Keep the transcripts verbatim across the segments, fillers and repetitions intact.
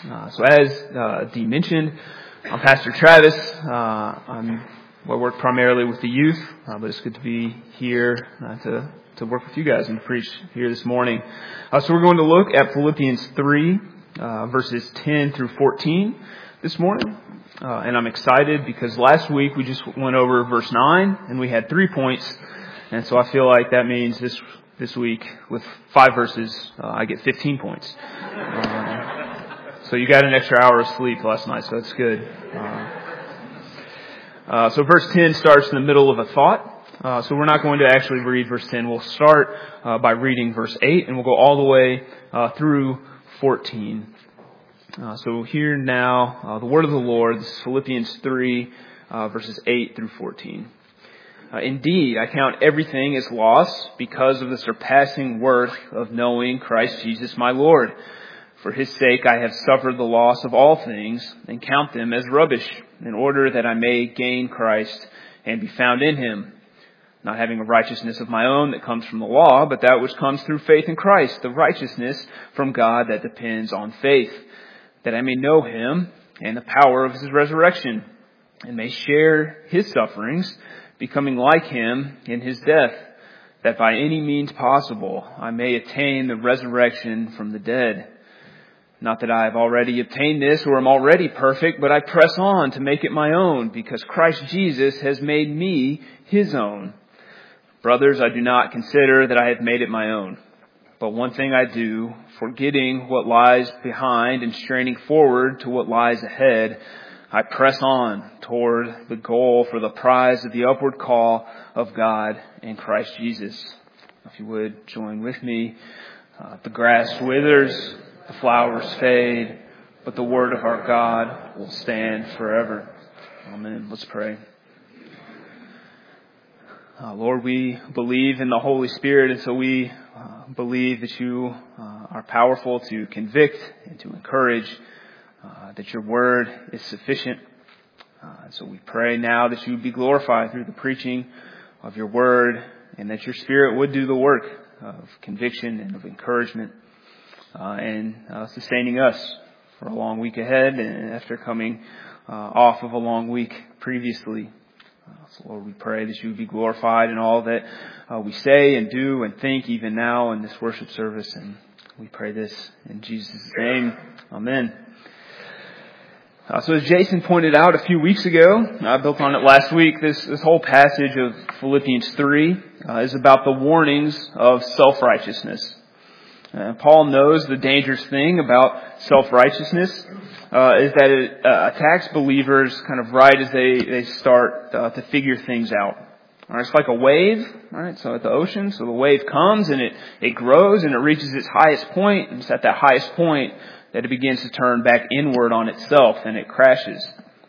Uh, so as uh, Dee mentioned, I'm Pastor Travis. Uh, I'm, well, I work primarily with the youth, uh, but it's good to be here uh, to, to work with you guys and preach here this morning. Uh, so we're going to look at Philippians three, uh, verses ten through fourteen this morning. Uh, and I'm excited because last week we just went over verse nine and we had three points. And so I feel like that means this this week with five verses, uh, I get fifteen points. Uh, So you got an extra hour of sleep last night, so that's good. Uh, uh, so verse ten starts in the middle of a thought. Uh, so we're not going to actually read verse ten. We'll start uh, by reading verse eight, and we'll go all the way uh, through fourteen. Uh, so here now, uh, the word of the Lord. This is Philippians three, uh, verses eight through fourteen. Uh, Indeed, I count everything as loss because of the surpassing worth of knowing Christ Jesus my Lord. For His sake I have suffered the loss of all things and count them as rubbish, in order that I may gain Christ and be found in Him, not having a righteousness of my own that comes from the law, but that which comes through faith in Christ, the righteousness from God that depends on faith, that I may know Him and the power of His resurrection, and may share His sufferings, becoming like Him in His death, that by any means possible I may attain the resurrection from the dead. Not that I have already obtained this or am already perfect, but I press on to make it my own, because Christ Jesus has made me His own. Brothers, I do not consider that I have made it my own. But one thing I do, forgetting what lies behind and straining forward to what lies ahead, I press on toward the goal for the prize of the upward call of God in Christ Jesus. If you would join with me. Uh, the grass withers, the flowers fade, but the word of our God will stand forever. Amen. Let's pray. Uh, Lord, we believe in the Holy Spirit, and so we uh, believe that you uh, are powerful to convict and to encourage, uh, that your word is sufficient. Uh, so we pray now that you would be glorified through the preaching of your word, and that your Spirit would do the work of conviction and of encouragement. Uh, and uh, sustaining us for a long week ahead and after coming uh, off of a long week previously. Uh, so Lord, we pray that you would be glorified in all that uh, we say and do and think even now in this worship service. And we pray this in Jesus' name. Amen. Uh, so as Jason pointed out a few weeks ago, I built on it last week, this, this whole passage of Philippians three uh, is about the warnings of self-righteousness. Uh, Paul knows the dangerous thing about self-righteousness uh, is that it uh, attacks believers kind of right as they, they start uh, to figure things out. All right, it's like a wave, all right, so at the ocean, so the wave comes and it, it grows and it reaches its highest point, and it's at that highest point that it begins to turn back inward on itself and it crashes.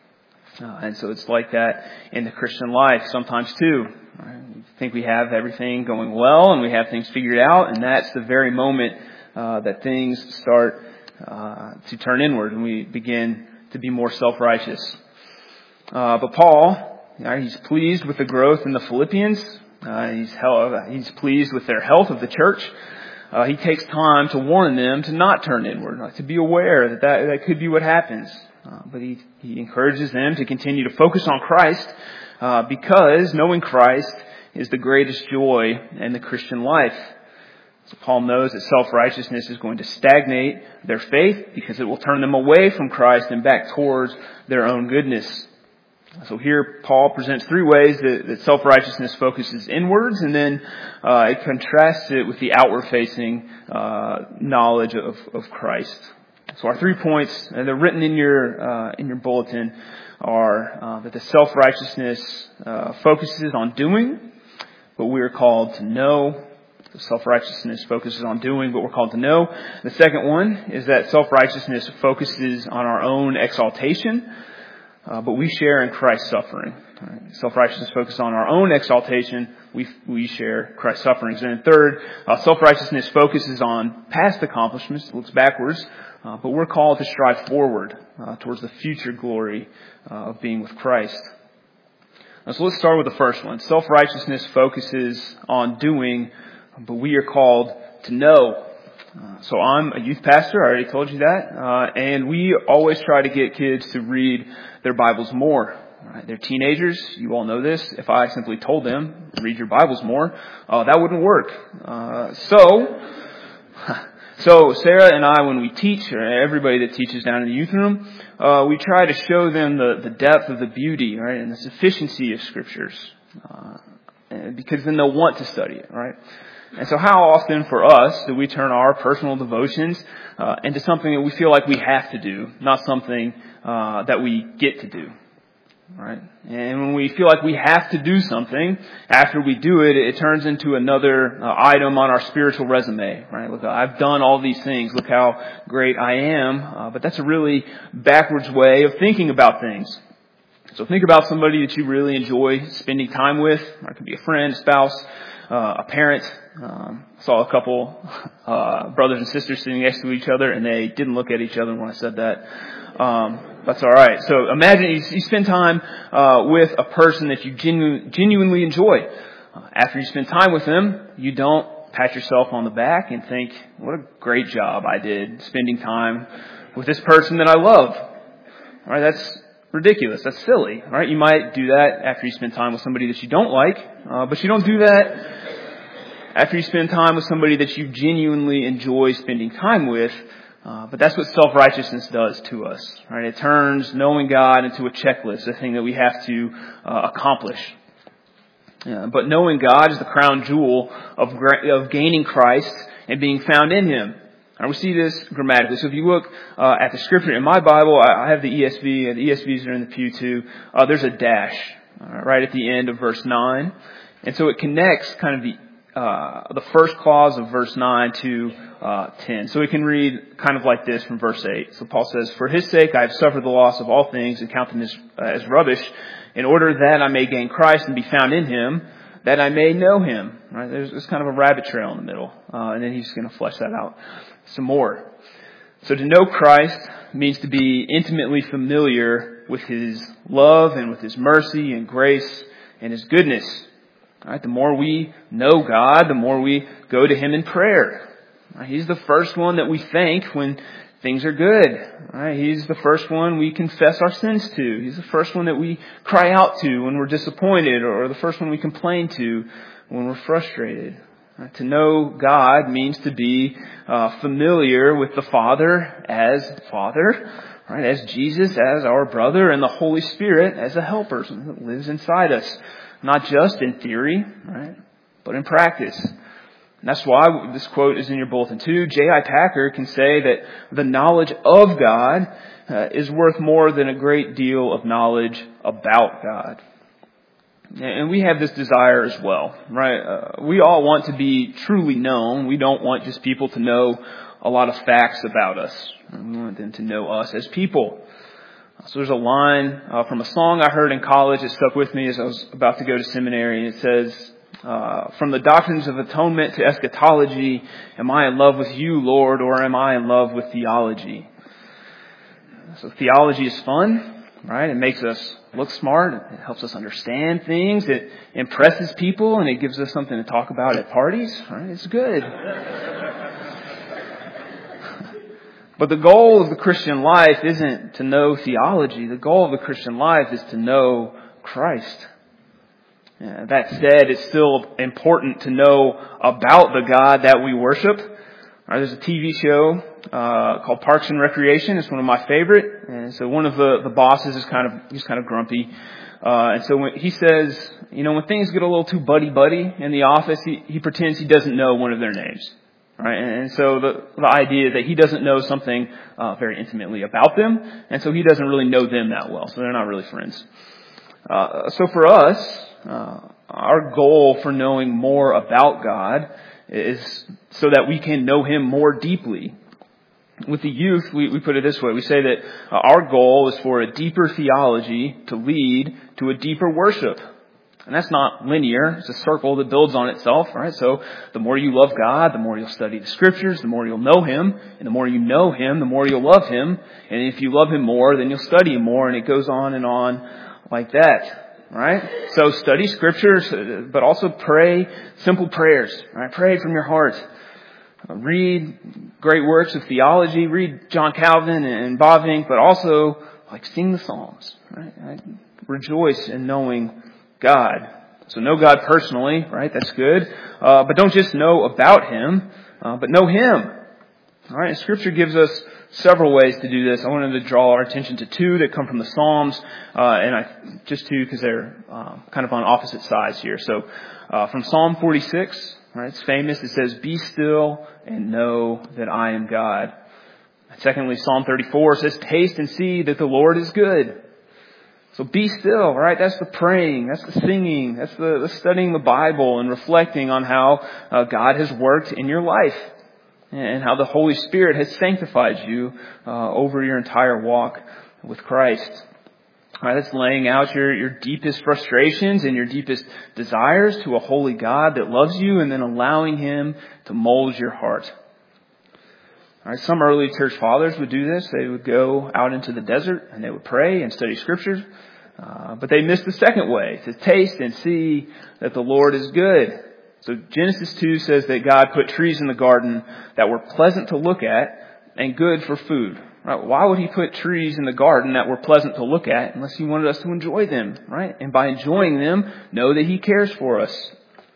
Uh, and so it's like that in the Christian life sometimes too. Right? We think we have everything going well and we have things figured out, and that's the very moment uh, that things start uh, to turn inward and we begin to be more self-righteous. Uh, but Paul, you know, he's pleased with the growth in the Philippians. Uh, he's, hel- he's pleased with their health of the church. Uh, he takes time to warn them to not turn inward, like to be aware that that, that could be what happens. Uh, but he, he encourages them to continue to focus on Christ uh, because knowing Christ is the greatest joy in the Christian life. So Paul knows that self-righteousness is going to stagnate their faith because it will turn them away from Christ and back towards their own goodness. So here Paul presents three ways that, that self-righteousness focuses inwards, and then uh, it contrasts it with the outward-facing uh, knowledge of, of Christ. So our three points, and they're written in your uh, in your bulletin, are uh, that the self-righteousness uh, focuses on doing, but we are called to know. The self-righteousness focuses on doing, but we're called to know. The second one is that self-righteousness focuses on our own exaltation, uh, but we share in Christ's suffering. Right? Self-righteousness focuses on our own exaltation. We we share Christ's sufferings. And then third, uh, self-righteousness focuses on past accomplishments, looks backwards. Uh, but we're called to strive forward uh, towards the future glory uh, of being with Christ. Uh, so let's start with the first one. Self-righteousness focuses on doing, but we are called to know. Uh, so I'm a youth pastor, I already told you that, uh, and we always try to get kids to read their Bibles more. Right? They're teenagers, you all know this. If I simply told them, read your Bibles more, uh, that wouldn't work. Uh, so, so Sarah and I, when we teach, or everybody that teaches down in the youth room, uh, we try to show them the, the depth of the beauty, right, and the sufficiency of Scriptures, uh, because then they'll want to study it, right? And so how often for us do we turn our personal devotions uh, into something that we feel like we have to do, not something uh, that we get to do, right? And when we feel like we have to do something, after we do it, it turns into another uh, item on our spiritual resume, right? Look, I've done all these things. Look how great I am. Uh, but that's a really backwards way of thinking about things. So think about somebody that you really enjoy spending time with. It could be a friend, a spouse, uh, a parent. Um, saw a couple uh, brothers and sisters sitting next to each other, and they didn't look at each other when I said that. Um, that's all right. So imagine you, you spend time uh, with a person that you genu- genuinely enjoy. Uh, after you spend time with them, you don't pat yourself on the back and think, "What a great job I did spending time with this person that I love." All right, that's ridiculous. That's silly, right? You might do that after you spend time with somebody that you don't like, uh, but you don't do that after you spend time with somebody that you genuinely enjoy spending time with. Uh, but that's what self-righteousness does to us, right? It turns knowing God into a checklist, a thing that we have to uh, accomplish. Yeah, but knowing God is the crown jewel of of gaining Christ and being found in Him. And we see this grammatically. So if you look uh, at the scripture in my Bible, I have the E S V, and the E S Vs are in the pew too. Uh, there's a dash uh, right at the end of verse nine, and so it connects kind of the uh, the first clause of verse nine to uh, ten. So we can read kind of like this from verse eight. So Paul says, "For His sake I have suffered the loss of all things and count them as, uh, as rubbish, in order that I may gain Christ and be found in Him, that I may know Him." Right? There's, there's kind of a rabbit trail in the middle, uh, and then he's going to flesh that out some more. So to know Christ means to be intimately familiar with His love and with His mercy and grace and His goodness. All right, the more we know God, the more we go to Him in prayer. Right, He's the first one that we thank when things are good. All right, He's the first one we confess our sins to. He's the first one that we cry out to when we're disappointed, or the first one we complain to when we're frustrated. Right, to know God means to be uh, familiar with the Father as Father, right, as Jesus as our brother, and the Holy Spirit as a helper that lives inside us. Not just in theory, right, but in practice. And that's why this quote is in your bulletin too. J I Packer can say that the knowledge of God uh, is worth more than a great deal of knowledge about God. And we have this desire as well, right? Uh, we all want to be truly known. We don't want just people to know a lot of facts about us. We want them to know us as people. So there's a line uh, from a song I heard in college that stuck with me as I was about to go to seminary. And it says, uh, "From the doctrines of atonement to eschatology, am I in love with you, Lord, or am I in love with theology?" So theology is fun, right? It makes us look smart. It helps us understand things. It impresses people, and it gives us something to talk about at parties. Right? It's good. But the goal of the Christian life isn't to know theology. The goal of the Christian life is to know Christ. Yeah, that said, it's still important to know about the God that we worship. Right, there's a T V show uh, called Parks and Recreation. It's one of my favorite. And so one of the, the bosses is kind of he's kind of grumpy. Uh, and so when he says, you know, when things get a little too buddy-buddy in the office, he, he pretends he doesn't know one of their names. Right, and so the, the idea is that he doesn't know something uh, very intimately about them, and so he doesn't really know them that well, so they're not really friends. Uh, so for us, uh, our goal for knowing more about God is so that we can know Him more deeply. With the youth, we, we put it this way. We say that uh, our goal is for a deeper theology to lead to a deeper worship. And that's not linear. It's a circle that builds on itself, right? So the more you love God, the more you'll study the Scriptures, the more you'll know Him. And the more you know Him, the more you'll love Him. And if you love Him more, then you'll study Him more. And it goes on and on like that, right? So study Scriptures, but also pray simple prayers, right? Pray from your heart. Uh, read great works of theology, read John Calvin and Bavinck, but also like sing the Psalms, right? right? Rejoice in knowing God. So know God personally, right? That's good. Uh, but don't just know about Him, uh, but know Him. All right. And Scripture gives us several ways to do this. I wanted to draw our attention to two that come from the Psalms, uh, and I just two because they're uh, kind of on opposite sides here. So uh, from Psalm forty-six, right? It's famous. It says, "Be still and know that I am God." And secondly, Psalm thirty-four says, "Taste and see that the Lord is good." So be still, right? That's the praying, that's the singing, that's the, the studying the Bible and reflecting on how uh, God has worked in your life and how the Holy Spirit has sanctified you uh, over your entire walk with Christ. All right, that's laying out your, your deepest frustrations and your deepest desires to a holy God that loves you, and then allowing Him to mold your heart. All right, some early church fathers would do this. They would go out into the desert and they would pray and study Scriptures. Uh, but they missed the second way, to taste and see that the Lord is good. So Genesis two says that God put trees in the garden that were pleasant to look at and good for food. Right? Why would He put trees in the garden that were pleasant to look at unless He wanted us to enjoy them, right? And by enjoying them, know that He cares for us.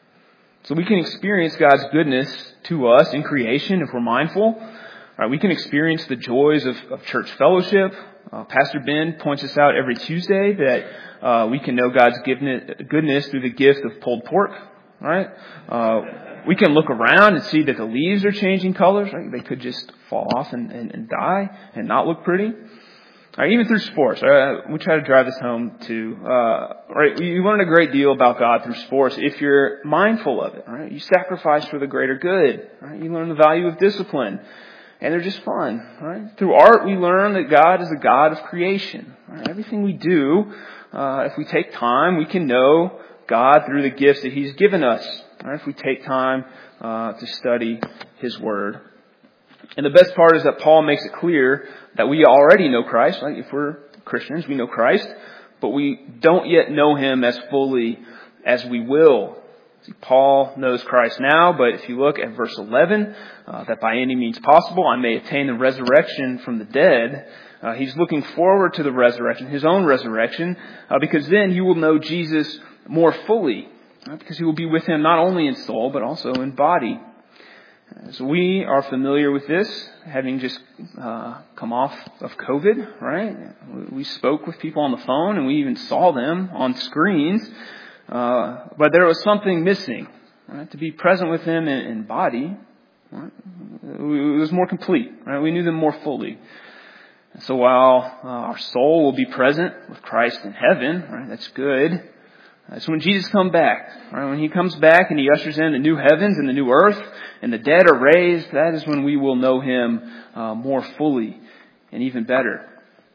So we can experience God's goodness to us in creation if we're mindful. Right, we can experience the joys of, of church fellowship. Uh, Pastor Ben points us out every Tuesday that uh, we can know God's goodness through the gift of pulled pork. Right? Uh, we can look around and see that the leaves are changing colors. Right? They could just fall off and, and, and die and not look pretty. Right, even through sports. Uh, we try to drive this home too. Uh, right, you learn a great deal about God through sports if you're mindful of it. Right? You sacrifice for the greater good. Right? You learn the value of discipline. And they're just fun, right? Through art, we learn that God is a God of creation. Right? Everything we do, uh, if we take time, we can know God through the gifts that He's given us. Right? If we take time uh, to study His Word. And the best part is that Paul makes it clear that we already know Christ. Right? If we're Christians, we know Christ, but we don't yet know Him as fully as we will. See, Paul knows Christ now, but if you look at verse eleven, uh, that by any means possible I may attain the resurrection from the dead. Uh, he's looking forward to the resurrection, his own resurrection, uh, because then he will know Jesus more fully, right? Because he will be with Him not only in soul, but also in body. Uh, so we are familiar with this, having just uh, come off of COVID, right? We spoke with people on the phone, and we even saw them on screens. Uh, but there was something missing, right? To be present with Him in, in body, right? It was more complete, right? We knew them more fully. And so while uh, our soul will be present with Christ in heaven, right? That's good. That's when Jesus comes back, right? When He comes back and He ushers in the new heavens and the new earth, and the dead are raised, that is when we will know Him uh, more fully and even better.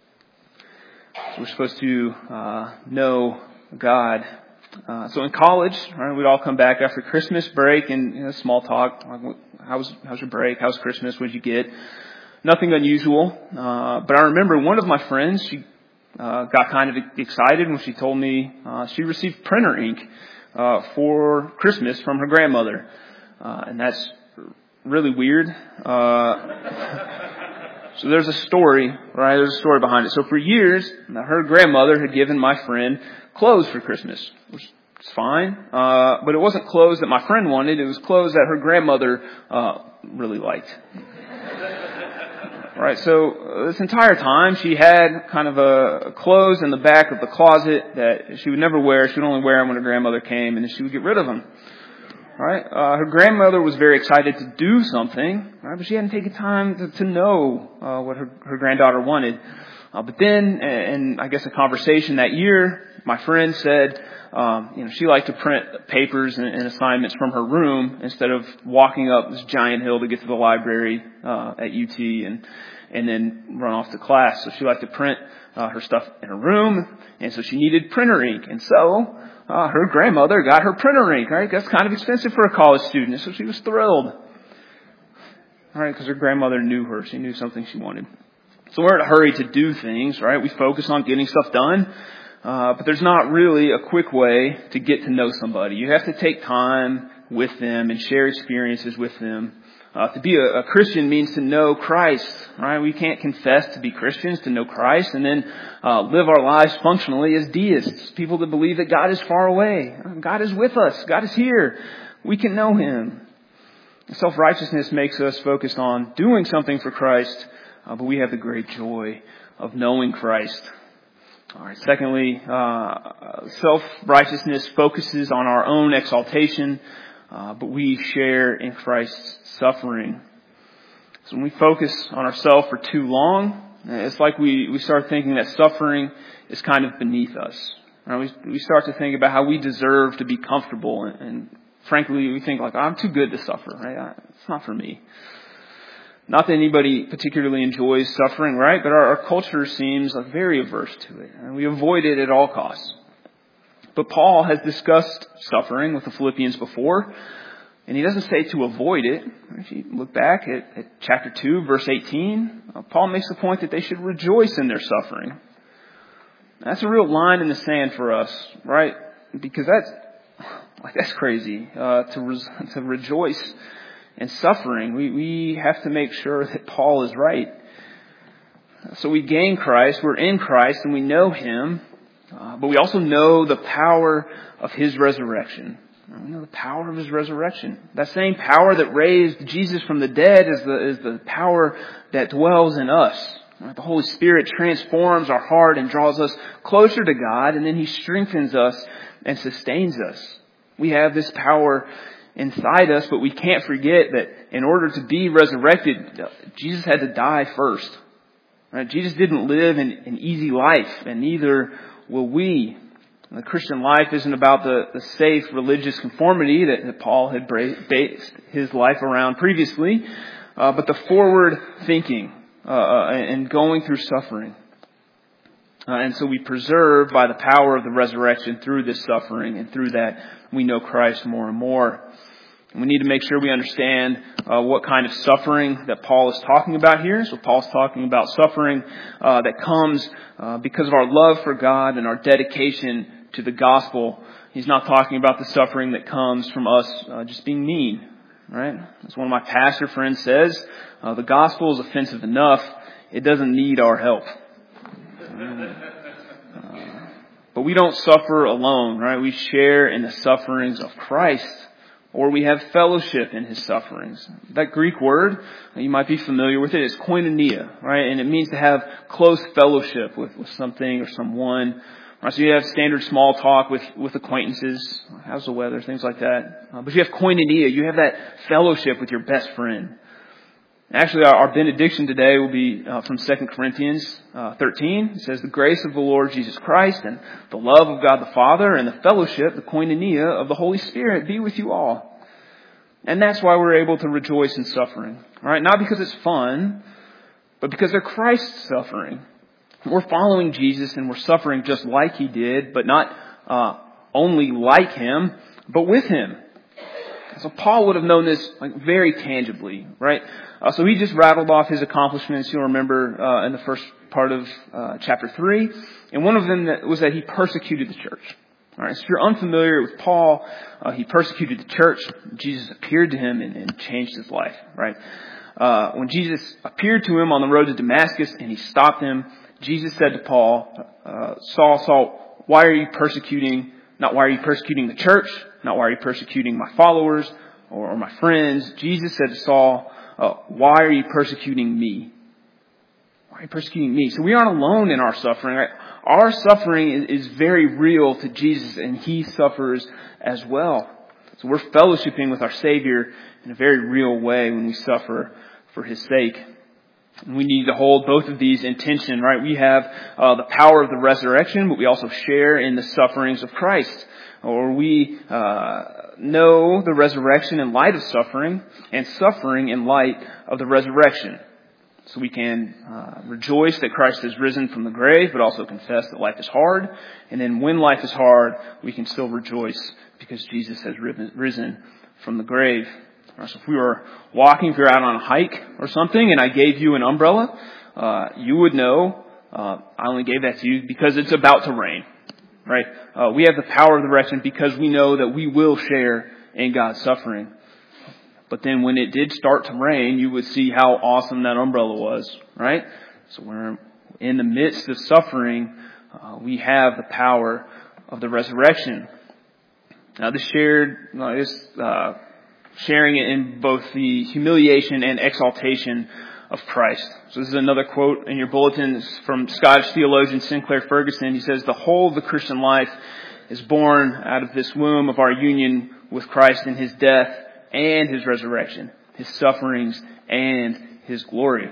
So we're supposed to uh, know God. Uh, so in college, right, we'd all come back after Christmas break and, you know, small talk. Like, how's, how's your break? How's Christmas? What'd you get? Nothing unusual. Uh, but I remember one of my friends, she, uh, got kind of excited when she told me, uh, she received printer ink, uh, for Christmas from her grandmother. Uh, and that's really weird. Uh, So there's a story, right? There's a story behind it. So for years, her grandmother had given my friend clothes for Christmas, which is fine. Uh, but it wasn't clothes that my friend wanted. It was clothes that her grandmother uh, really liked. Right. So uh, this entire time, she had kind of a clothes in the back of the closet that she would never wear. She would only wear them when her grandmother came, and then she would get rid of them. Right, uh, her grandmother was very excited to do something, right? But she hadn't taken time to, to know uh, what her, her granddaughter wanted. Uh, but then, and I guess a conversation that year, my friend said, um, you know, she liked to print papers and, and assignments from her room instead of walking up this giant hill to get to the library uh, at U T and and then run off to class. So she liked to print uh, her stuff in her room, and so she needed printer ink, and so. Uh, her grandmother got her printer ink, right? That's kind of expensive for a college student, so she was thrilled. All right, because her grandmother knew her. She knew something she wanted. So we're in a hurry to do things, right? We focus on getting stuff done, uh, but there's not really a quick way to get to know somebody. You have to take time with them and share experiences with them Uh, to be a, a Christian means to know Christ, right? We can't confess to be Christians, to know Christ, and then uh, live our lives functionally as deists, people that believe that God is far away. God is with us. God is here. We can know Him. Self-righteousness makes us focused on doing something for Christ, uh, but we have the great joy of knowing Christ. All right. Secondly, uh, self-righteousness focuses on our own exaltation, uh, but we share in Christ's suffering. So when we focus on ourselves for too long, it's like we, we start thinking that suffering is kind of beneath us. Right? We, we start to think about how we deserve to be comfortable, and, and frankly, we think like, I'm too good to suffer. Right? It's not for me. Not that anybody particularly enjoys suffering, right? But our, our culture seems like very averse to it, and we avoid it at all costs. But Paul has discussed suffering with the Philippians before, and he doesn't say to avoid it. If you look back at, at chapter two, verse eighteen, uh, Paul makes the point that they should rejoice in their suffering. That's a real line in the sand for us, right? Because that's like that's crazy uh, to re- to rejoice in suffering. We we have to make sure that Paul is right. So we gain Christ, we're in Christ, and we know Him, uh, but we also know the power of His resurrection. We know the power of His resurrection. That same power that raised Jesus from the dead is the is the power that dwells in us. The Holy Spirit transforms our heart and draws us closer to God, and then He strengthens us and sustains us. We have this power inside us, but we can't forget that in order to be resurrected, Jesus had to die first. Right? Jesus didn't live an, an easy life, and neither will we. The Christian life isn't about the, the safe religious conformity that, that Paul had based his life around previously, uh, but the forward thinking uh, and going through suffering. Uh, and so we preserve by the power of the resurrection through this suffering, and through that we know Christ more and more. And we need to make sure we understand uh, what kind of suffering that Paul is talking about here. So Paul's talking about suffering uh, that comes uh, because of our love for God and our dedication to the gospel. He's not talking about the suffering that comes from us uh, just being mean, right? As one of my pastor friends says, uh, the gospel is offensive enough. It doesn't need our help. Uh, but we don't suffer alone, right? We share in the sufferings of Christ, or we have fellowship in His sufferings. That Greek word, you might be familiar with it, is koinonia, right? And it means to have close fellowship with, with something or someone. Right? So you have standard small talk with, with acquaintances. How's the weather? Things like that. Uh, but you have koinonia. You have that fellowship with your best friend. Actually, our, our benediction today will be uh, from Second Corinthians uh, thirteen. It says, the grace of the Lord Jesus Christ and the love of God the Father and the fellowship, the koinonia of the Holy Spirit be with you all. And that's why we're able to rejoice in suffering. Right? Not because it's fun, but because they're Christ's suffering. We're following Jesus and we're suffering just like He did, but not uh, only like Him, but with Him. So Paul would have known this like very tangibly, right? Uh, so he just rattled off his accomplishments. You'll remember uh, in the first part of uh, chapter three, and one of them that was that he persecuted the church. All right. So if you're unfamiliar with Paul, uh, he persecuted the church. Jesus appeared to him and, and changed his life. Right. Uh, when Jesus appeared to him on the road to Damascus and he stopped him, Jesus said to Paul, uh, "Saul, Saul, why are you persecuting? Not why are you persecuting the church? Not why are you persecuting my followers or, or my friends?" Jesus said to Saul, uh, "Why are you persecuting me? Why are you persecuting me?" So we aren't alone in our suffering. Right? Our suffering is, is very real to Jesus, and He suffers as well. So we're fellowshipping with our Savior in a very real way when we suffer for His sake. And we need to hold both of these in tension, right? We have uh, the power of the resurrection, but we also share in the sufferings of Christ. Or we uh, know the resurrection in light of suffering, and suffering in light of the resurrection. So we can uh, rejoice that Christ has risen from the grave, but also confess that life is hard. And then when life is hard, we can still rejoice because Jesus has risen from the grave. So if we were walking, if we were out on a hike or something, and I gave you an umbrella, uh, you would know uh, I only gave that to you because it's about to rain, right? Uh, we have the power of the resurrection because we know that we will share in God's suffering. But then when it did start to rain, you would see how awesome that umbrella was, right? So we're in the midst of suffering, uh, we have the power of the resurrection. Now this shared, uh, this, uh, sharing it in both the humiliation and exaltation of Christ. So this is another quote in your bulletin. It's from Scottish theologian Sinclair Ferguson. He says, "The whole of the Christian life is born out of this womb of our union with Christ in his death and his resurrection, his sufferings and his glory."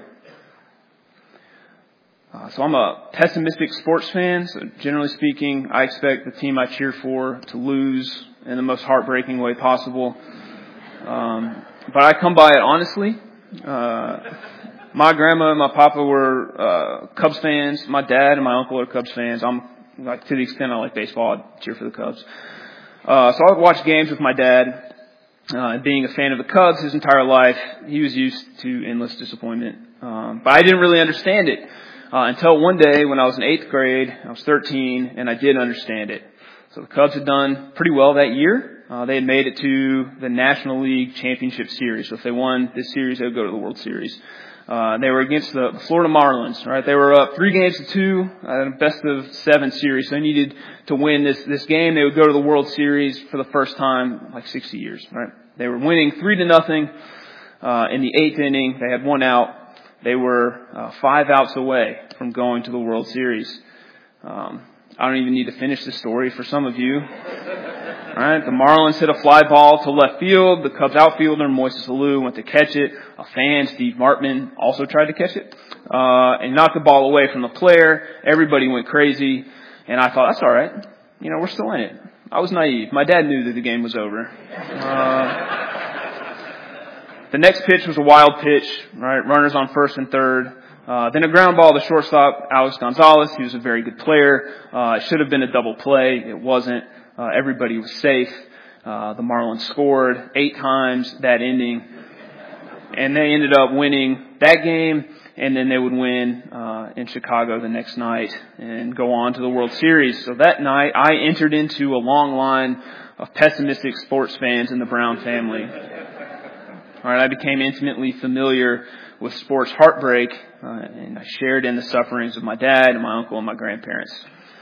Uh, so I'm a pessimistic sports fan. So generally speaking, I expect the team I cheer for to lose in the most heartbreaking way possible. Um, but I come by it honestly. Uh, my grandma and my papa were uh, Cubs fans. My dad and my uncle are Cubs fans. I'm like to the extent I like baseball, I cheer for the Cubs. Uh, so I would watch games with my dad. Uh, being a fan of the Cubs his entire life, he was used to endless disappointment. Um, but I didn't really understand it uh, until one day when I was in eighth grade. I was thirteen, and I did understand it. So the Cubs had done pretty well that year. Uh, they had made it to the National League Championship Series. So if they won this series, they would go to the World Series. Uh, they were against the Florida Marlins, right? They were up three games to two, uh, best of seven series. So they needed to win this, this game. They would go to the World Series for the first time in like sixty years, right? They were winning three to nothing, uh, in the eighth inning. They had one out. They were, uh, five outs away from going to the World Series. Um, I don't even need to finish the story for some of you. All right, the Marlins hit a fly ball to left field. The Cubs outfielder, Moises Alou, went to catch it. A fan, Steve Martman, also tried to catch it, uh, and knocked the ball away from the player. Everybody went crazy, and I thought, that's all right. You know, we're still in it. I was naive. My dad knew that the game was over. Uh, the next pitch was a wild pitch, right? Runners on first and third. Uh, then a ground ball to shortstop, Alex Gonzalez. He was a very good player. Uh, it should have been a double play. It wasn't. Uh, everybody was safe. Uh, the Marlins scored eight times that inning, and they ended up winning that game, and then they would win uh, in Chicago the next night and go on to the World Series. So that night, I entered into a long line of pessimistic sports fans in the Brown family. All right, I became intimately familiar with sports heartbreak, uh, and I shared in the sufferings of my dad and my uncle and my grandparents.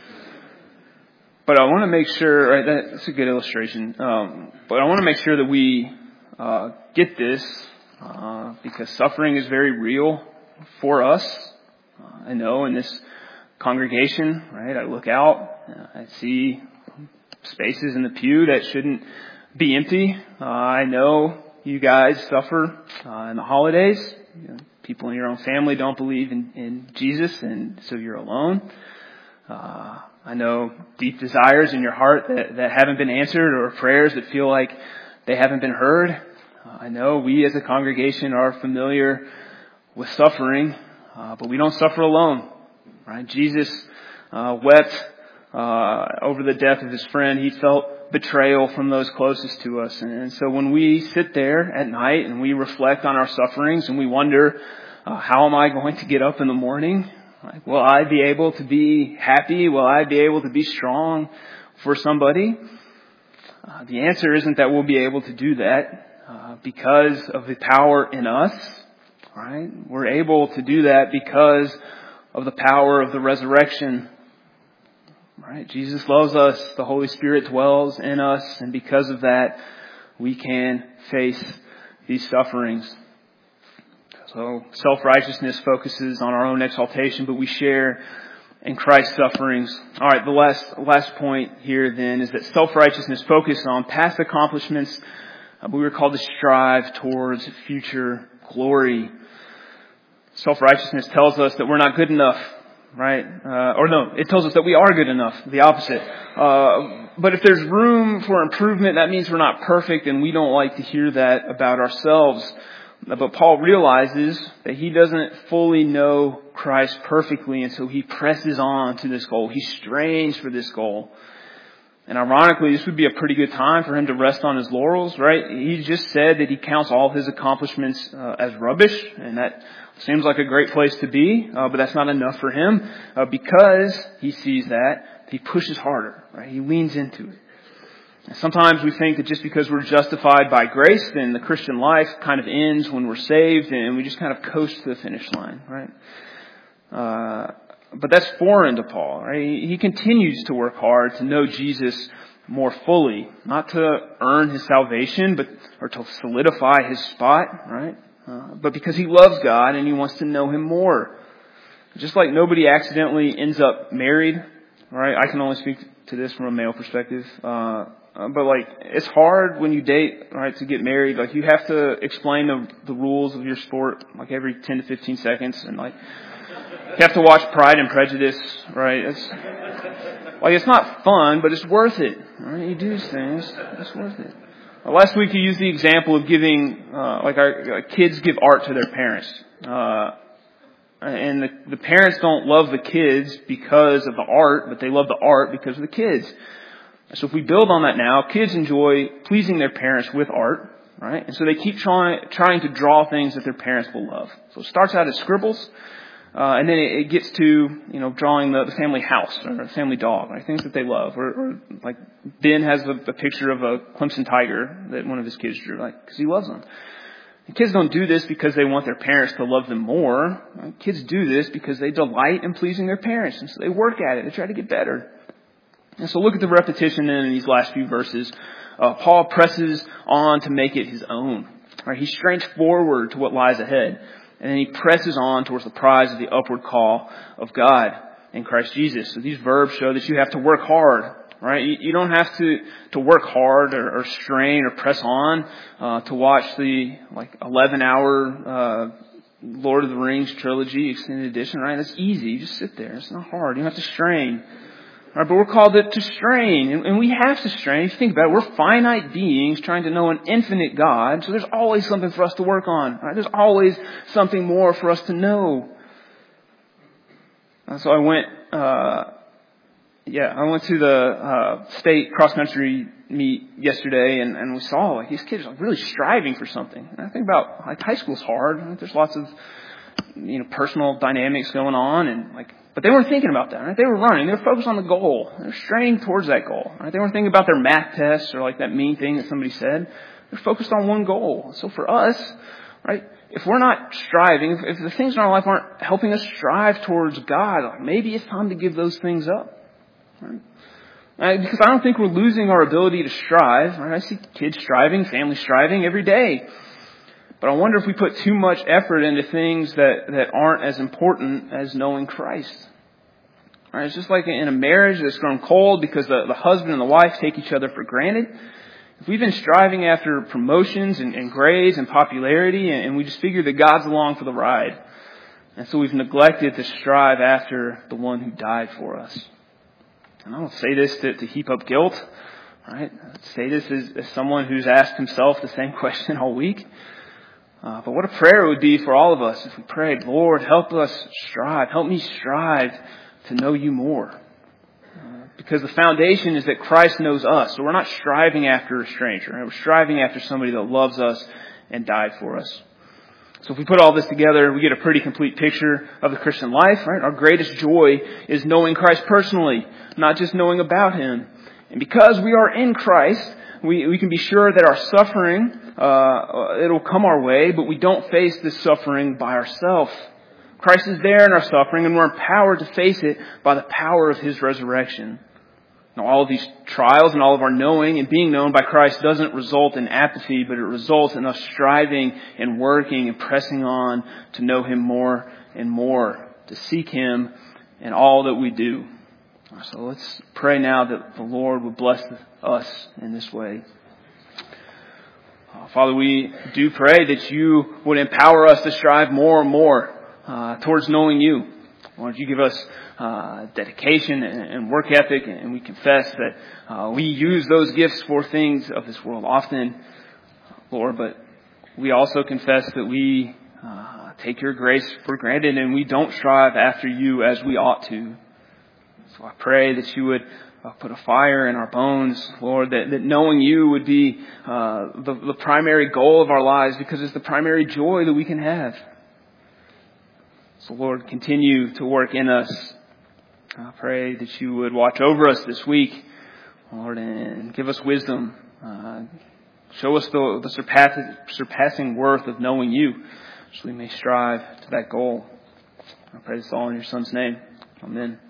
But I want to make sure, right, that's a good illustration, um, but I want to make sure that we uh, get this uh, because suffering is very real for us. Uh, I know in this congregation, right, I look out, uh, I see spaces in the pew that shouldn't be empty. Uh, I know you guys suffer uh, in the holidays. You know, people in your own family don't believe in, in Jesus, and so you're alone. Uh, I know deep desires in your heart that, that haven't been answered, or prayers that feel like they haven't been heard. Uh, I know we as a congregation are familiar with suffering, uh, but we don't suffer alone, right? Jesus uh, wept uh, over the death of his friend. He felt betrayal from those closest to us. And, and so when we sit there at night and we reflect on our sufferings and we wonder, uh, how am I going to get up in the morning? Like, will I be able to be happy? Will I be able to be strong for somebody? Uh, the answer isn't that we'll be able to do that uh, because of the power in us. Right? We're able to do that because of the power of the resurrection. Right? Jesus loves us. The Holy Spirit dwells in us. And because of that, we can face these sufferings. So self-righteousness focuses on our own exaltation, but we share in Christ's sufferings. All right, the last last point here then is that self-righteousness focuses on past accomplishments, but we were called to strive towards future glory. Self-righteousness tells us that we're not good enough, right? Uh, or no, it tells us that we are good enough, the opposite. Uh, but if there's room for improvement, that means we're not perfect, and we don't like to hear that about ourselves. But Paul realizes that he doesn't fully know Christ perfectly, and so he presses on to this goal. He strains for this goal. And ironically, this would be a pretty good time for him to rest on his laurels, right? He just said that he counts all of his accomplishments uh, as rubbish, and that seems like a great place to be, uh, but that's not enough for him. Uh, because he sees that, he pushes harder, right? He leans into it. Sometimes we think that just because we're justified by grace, then the Christian life kind of ends when we're saved and we just kind of coast to the finish line, right? Uh, but that's foreign to Paul, right? He continues to work hard to know Jesus more fully, not to earn his salvation, but or to solidify his spot, right? Uh, but because he loves God and he wants to know him more. Just like nobody accidentally ends up married, right? I can only speak to this from a male perspective. Uh, but like, it's hard when you date, right, to get married. Like, you have to explain the, the rules of your sport, like every ten to fifteen seconds. And like, you have to watch Pride and Prejudice, right? It's, like, it's not fun, but it's worth it, right? You do these things. It's worth it. Uh, last week you used the example of giving, uh, like our uh, kids give art to their parents. Uh, And the, the parents don't love the kids because of the art, but they love the art because of the kids. So if we build on that now, kids enjoy pleasing their parents with art, right? And so they keep trying trying to draw things that their parents will love. So it starts out as scribbles, uh, and then it, it gets to, you know, drawing the, the family house or the family dog, right? Things that they love. Or, or like Ben has a, a picture of a Clemson tiger that one of his kids drew, like, because he loves them. Kids don't do this because they want their parents to love them more. Kids do this because they delight in pleasing their parents. And so they work at it. They try to get better. And so look at the repetition then in these last few verses. Uh, Paul presses on to make it his own. Right? He strains forward to what lies ahead. And then he presses on towards the prize of the upward call of God in Christ Jesus. So these verbs show that you have to work hard. Right? You, you don't have to, to work hard or, or strain or press on, uh, to watch the, like, eleven hour, uh, Lord of the Rings trilogy extended edition, right? That's easy. You just sit there. It's not hard. You don't have to strain. All right, but we're called to, to strain, and, and we have to strain. If you think about it, we're finite beings trying to know an infinite God, so there's always something for us to work on, right? There's always something more for us to know. And so I went, uh, Yeah, I went to the uh, state cross-country meet yesterday, and, and we saw, like, these kids are really striving for something. And I think about, like, high school's hard. Right? There's lots of, you know, personal dynamics going on, and like, but they weren't thinking about that. Right? They were running. They were focused on the goal. They were straining towards that goal. Right? They weren't thinking about their math tests or like that mean thing that somebody said. They're focused on one goal. So for us, right, if we're not striving, if, if the things in our life aren't helping us strive towards God, like, maybe it's time to give those things up. Right? Right? Because I don't think we're losing our ability to strive. Right? I see kids striving, families striving every day. But I wonder if we put too much effort into things that, that aren't as important as knowing Christ. Right? It's just like in a marriage that's grown cold because the, the husband and the wife take each other for granted. If we've been striving after promotions and, and grades and popularity, and, and we just figure that God's along for the ride. And so we've neglected to strive after the one who died for us. And I don't say this to, to heap up guilt, right? I say this as, as someone who's asked himself the same question all week. Uh, but what a prayer it would be for all of us if we prayed, Lord, help us strive. Help me strive to know you more. Uh, because the foundation is that Christ knows us. So we're not striving after a stranger. Right? We're striving after somebody that loves us and died for us. So if we put all this together, we get a pretty complete picture of the Christian life, right? Our greatest joy is knowing Christ personally, not just knowing about Him. And because we are in Christ, we, we can be sure that our suffering, uh, it'll come our way, but we don't face this suffering by ourselves. Christ is there in our suffering, and we're empowered to face it by the power of His resurrection. Now, all of these trials and all of our knowing and being known by Christ doesn't result in apathy, but it results in us striving and working and pressing on to know Him more and more, to seek Him in all that we do. So let's pray now that the Lord would bless us in this way. Father, we do pray that you would empower us to strive more and more uh, towards knowing you. Lord, you give us uh, dedication and, and work ethic, and we confess that uh, we use those gifts for things of this world often, Lord, but we also confess that we uh, take your grace for granted and we don't strive after you as we ought to. So I pray that you would uh, put a fire in our bones, Lord, that, that knowing you would be uh, the, the primary goal of our lives, because it's the primary joy that we can have. So, Lord, continue to work in us. I pray that you would watch over us this week. Lord, and give us wisdom. Uh, show us the, the surpassing, surpassing worth of knowing you, so we may strive to that goal. I pray this all in your Son's name. Amen.